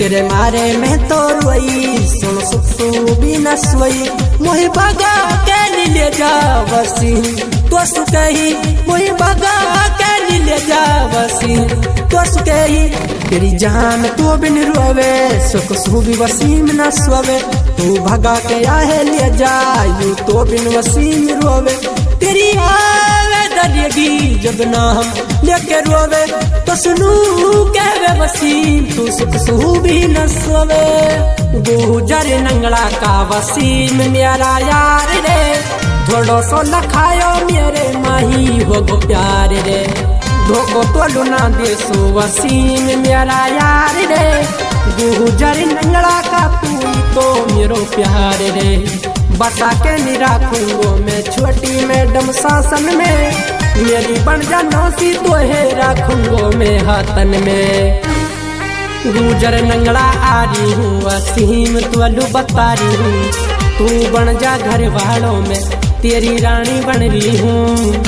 तेरे मारे में तो रोई सुन सुसु भी न सोई मोहि बगा के ले जा बसी तो सुकही मोहि बगा के ले जा बसी तो सुकही तेरी जान तो बिन रोवे सुख सुबी वसीम न सोवे तू भगा के आहे ले जा यू तो बिन वसीम रोवे तेरी आवे दरिएगी जब ना हम लेके रोवे तो सुनू कहवे वसीम तू सुख सुबी न सोवे गुजर नंगला का वसीम मेरा यार रे थोड़ो सो लखायो मेरे माही हो गो प्यार रे धोको तो लुना दे सो वसीम मेरा यार रे गुजर नंगला का तू तो मेरो प्यार रे बसा के नहीं राखूंगो मैं छोटी मैडम शासन में मेरी बन जा नौसी तो है राखूंगो मैं हाथन में गुजर नंगला आ रही हूँ वसीम तू अलू बता रही हूँ तू बन जा घर वालों में तेरी रानी बन रही हूँ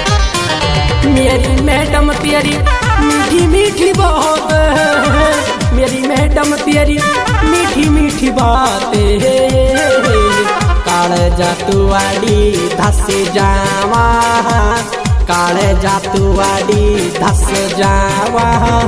मेरी मैडम तेरी मीठी मीठी बहुत मेरी मैडम तेरी मीठी मीठी बातें काले जातुवाड़ी धस जावा काले जातुवाड़ी धस जावा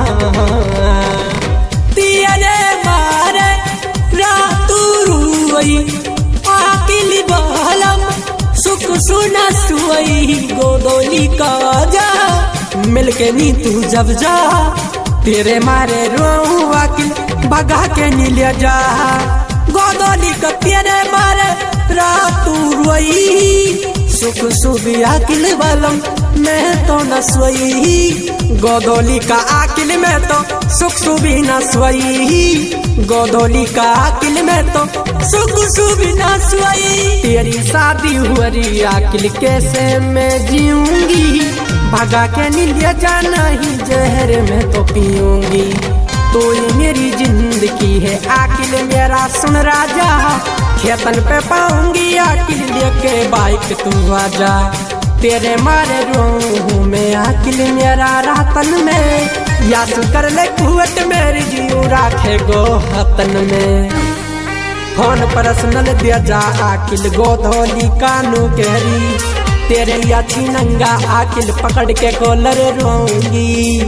तेरे मारे रातू रुई आकिल बहलम सुख सुना सुई गोदोली का जा मिलके नी तू जब जा तेरे मारे रो आकिल भगा के नी ले जा गोदोली का तेरे मारे रातू रोई सुख सुबी आकिल बलम मैं तो न सोई गोदोली का आकिल में तो सुख सुबी न सोई गोदोली का आकिल में तो सुख सुबी न सोई तेरी शादी हुई आकिल कैसे मैं जीऊंगी भगा के नीले जाना ही जहर में तो पीऊंगी तो ये मेरी जिंदगी है आकिल मेरा सुन राजा खेतन पे पाऊंगी आकिल लेके बाइक तू आजा तेरे मारे रो मैं आकिल मेरा रातन में याद कर ले कुवत मेरी जीव राखे गो हतन में फोन पर्सनल दिया जा आकिल गोधोली कानू कहरी तेरे अच्छी नंगा आकिल पकड़ के कॉलर रोऊंगी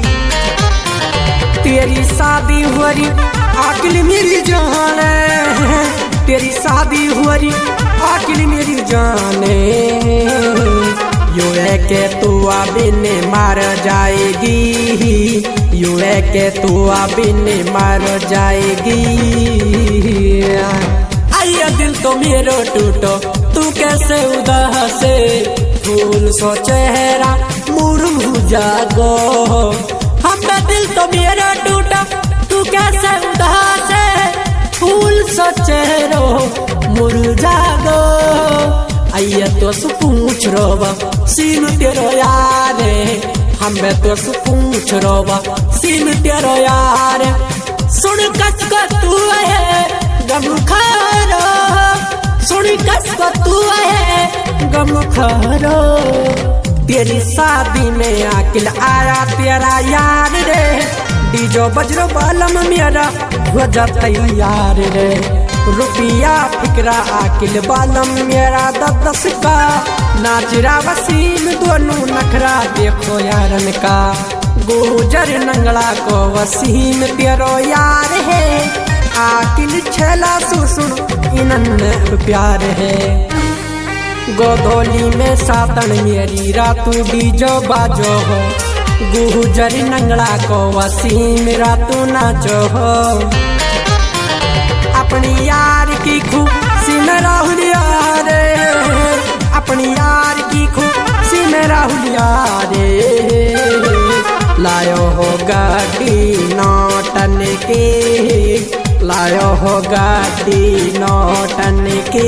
तेरी शादी हुई आकिल मेरी जान तेरी शादी हुई आकिल मेरी जाने यू है के तू बिन मार जाएगी यू है के तू बिन मार जाएगी आया दिल तो मेरो टूटो तू कैसे उदासे फूल सो चेहरा मुरझा गो हमें दिल तो मेरा टूटा तू कैसे उदास है फूल सो चेहरो मुरझा गो आइए तो पूछ रोवा सीन तेरो यार हमें तो पूछ रोवा सीन तेरो यार सुन कस को तू है गम खारो सुन कस को तू है गम खारो तेरी शादी में आकिल आया तेरा यार रे डीजो बजरो बालम मेरा हो जा तैयार रे रुपया फिक्रा आकिल बालम मेरा 10 का नाचरा वसीम दोनों नखरा देखो यारन का गुजर नंगला को वसीम तेरो यार है आकिल छला सुसुन इनन प्यार है गोदोली में सातन मेरी रातू डीजो बाजो हो गुजर नंगला को वसीम रातू नाचो हो अपनी यार की खुशी में राहुल यार अपनी यार की खुशी में राहुल यार लायो हो गाड़ी नौटन के लायो हो गाड़ी नौटन के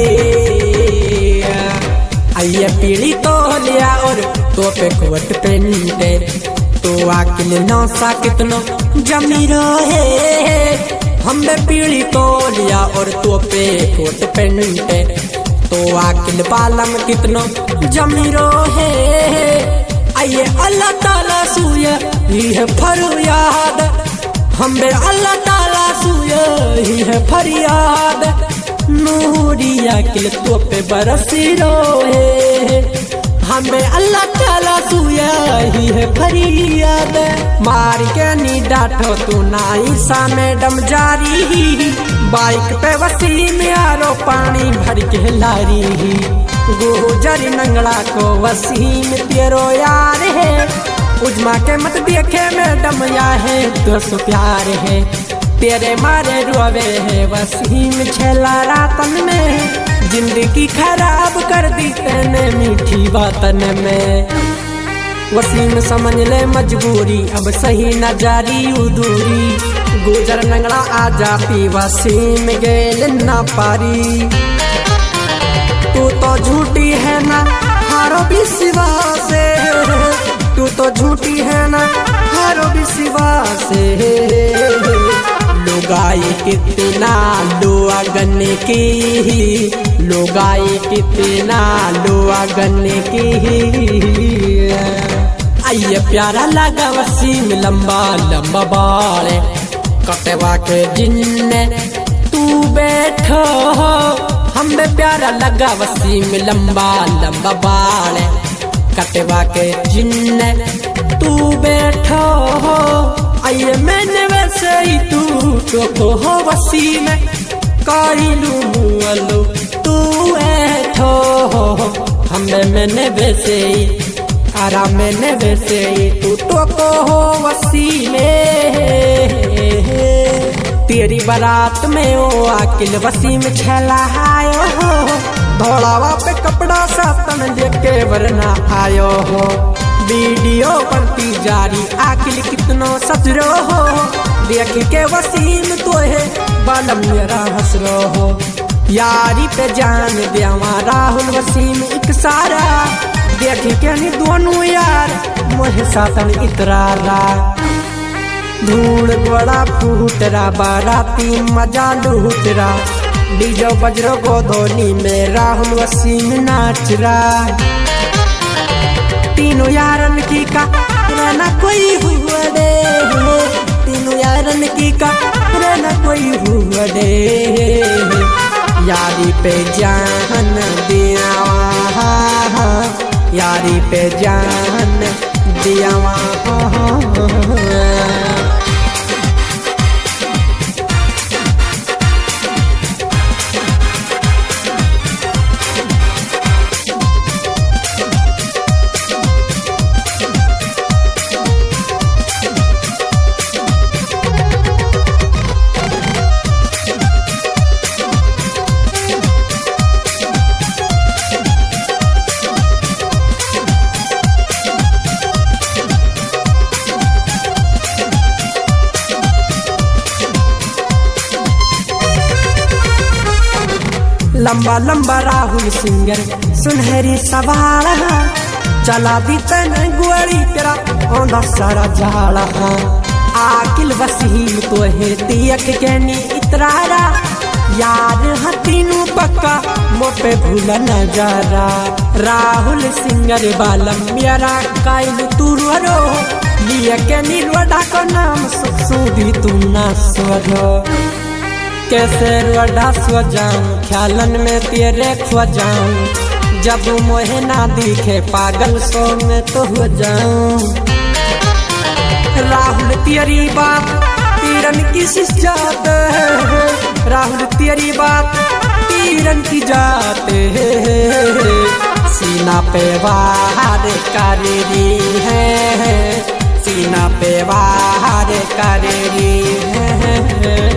आइए पीढ़ी तो लिया और तो पे कोट पेंटे तो आकिल नौसा कितनो जमीरो है हमें पीढ़ी तो लिया और तो पे कोट पेंटे तो आकिल बालम कितनो जमीरो है आइए अल्लाह ताला सूय ये फरयाद हमें अल्लाह ताला सूय फरियाद नूरिया के तो पे बरसी रोए हमें अल्लाह ताला सुया ही है फरियाद मार के नी डांटो तू नाई सा मैडम जारी बाइक पे वसीम यारो पानी भर के लारी गुजर नंगला को वसीम तेरो यार है उजमा के मत देखे मैडम या है तो सो प्यार है तेरे मारे रोवे है वसीम छेला रातन में जिंदगी खराब कर दी तेने मीठी बातन में वसीम समझ ले मजबूरी अब सही न जारी उदूरी गुजर नंगला आ जाती वसीम गेल ना पारी तू तो झूठी है ना हारो भी सिवा से तू तो झूठी है ना हारो भी सिवा से लोगाई कितना लोआ गन्ने की लोगाई कितना लोआ गन्ने की आइए प्यारा लगा वसीम लंबा लंबा बाल कटवा के जिन्ने तू बैठो हमें प्यारा लगा वसीम लंबा लंबा बाल कटवा के जिन्ने तू बैठो आइए मैंने वैसे ही तू तो हो वसीम काइलू मुअलू तू ऐठो हमें मैंने वैसे ही आराम मैंने वैसे ही तू तो हो वसीम तेरी बारात में ओ आकिल वसीम छला आयो हो धोलावा पे कपड़ा सातन लेके वरना आयो हो वीडियो बनती जारी आकिल कितनो सजरो हो देख के वसीम तो है बालम मेरा हसरो हो यारी पे जान देवा राहुल वसीम एक सारा देख के नहीं दोनों यार मोहे सातन इतरारा धूल बड़ा फूटरा बाराती मजा लूटरा डीजो बजरो गोधोनी में राहुल वसीम नाचरा तीनों यारन की का रहना कोई हुआ दे तीनों यारन की का रहना कोई हुआ दे यारी पे जान दियावा यारी पे जान दियावा लंबा लंबा राहुल सिंगर सुनहरी सवाल चला दी तन गुआड़ी तेरा औंधा सारा जाला आकिल वसीम तो है तियक कहनी इतरारा यार हतीनू पक्का मोपे भूला नजारा राहुल सिंगर बालम मेरा काइल तू रो लिया कहनी रोडा को नाम सुधी तू ना स्वरो कैसे रोडा सो जाऊं ख्यालन में तेरे खो जाऊं जब मोहे ना दिखे पागल सो में तो हो जाऊं राहुल तेरी बात तीरन की जात है राहुल तेरी बात तीरन की जात है सीना पे वार कर रही है सीना पे वार कर रही है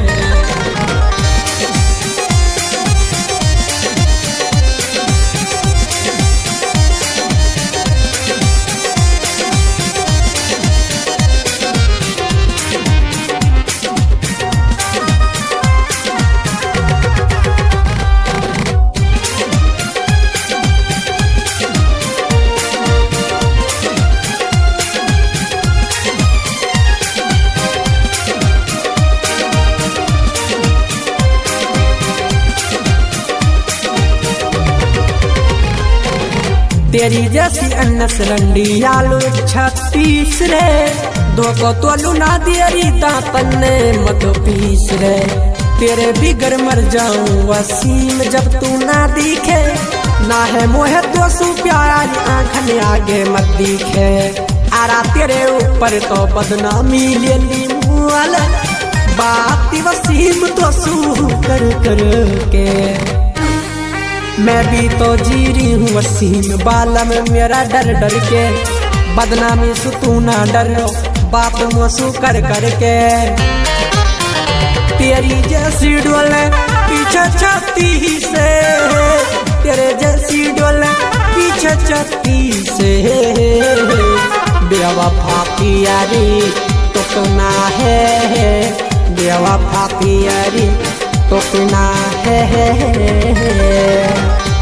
तेरी जैसी अन्नस रंडी आलू 36 रे दो को तोलू ना देरी दातन ने मत पीस रे तेरे बिगर मर जाऊं वसीम जब तू ना दिखे, ना है मोहे तो सु प्यार आँखन आगे मत दिखे। आरा तेरे ऊपर तो बदनामी ले ली मुआल, बात वसीम तो सू कर कर के। मैं भी तो जी रही हूँ वसीम बाला में मेरा डर डर के, बदनामी सु तू ना डरो बाप मोसू कर कर के। तेरी जैसी डोले पीछे छाती से, तेरे जैसी डोले पीछे छाती से, बेवफा की यारी तो ना है, बेवफा की यारी तो ना है।